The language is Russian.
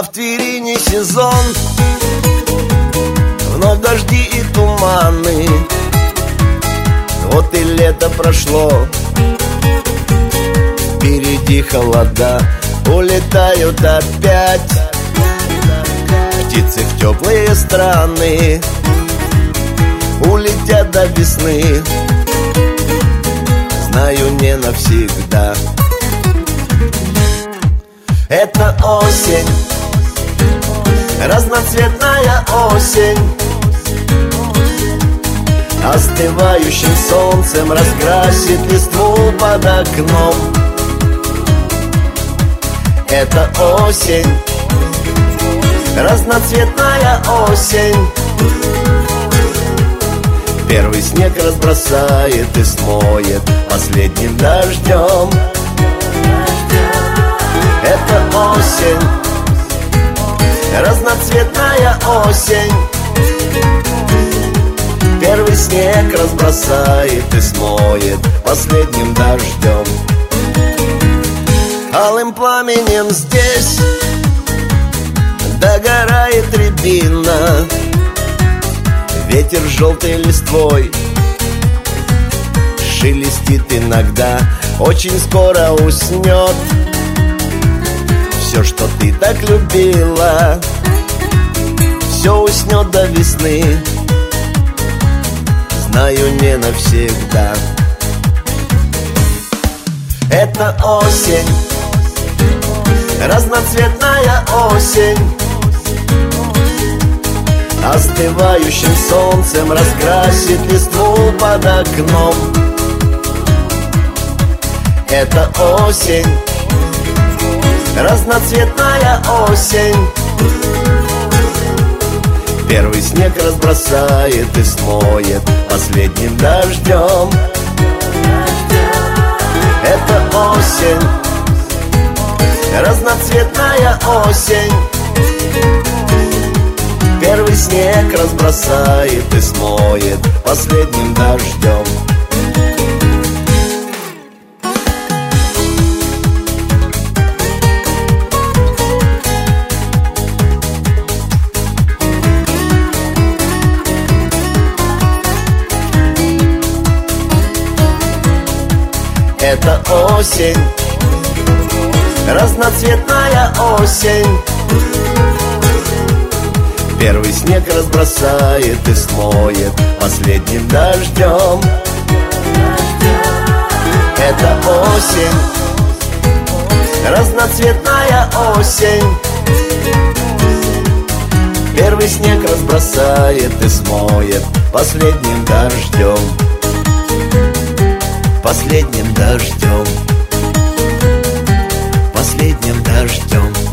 А в Твери не сезон, вновь дожди и туманы. Вот и лето прошло, впереди холода. Улетают опять птицы в теплые страны, улетят до весны, знаю, не навсегда. Это осень, разноцветная осень, остывающим солнцем раскрасит листву под окном. Это осень, разноцветная осень, первый снег разбросает и смоет последним дождем. Это осень, разноцветная осень, первый снег разбросает и смоет последним дождем. Алым пламенем здесь догорает рябина, ветер желтой листвой шелестит иногда, очень скоро уснет все, что ты так любила, все уснет до весны, знаю, не навсегда. Это осень, разноцветная осень, остывающим солнцем раскрасит листву под окном. Это осень, разноцветная осень, первый снег разбросает и смоет последним дождем. Это осень, разноцветная осень, первый снег разбросает и смоет последним дождем. Это осень, разноцветная осень, первый снег разбросает и смоет последним дождем. Это осень, разноцветная осень, первый снег разбросает и смоет последним дождем. Последним дождем, последним дождем.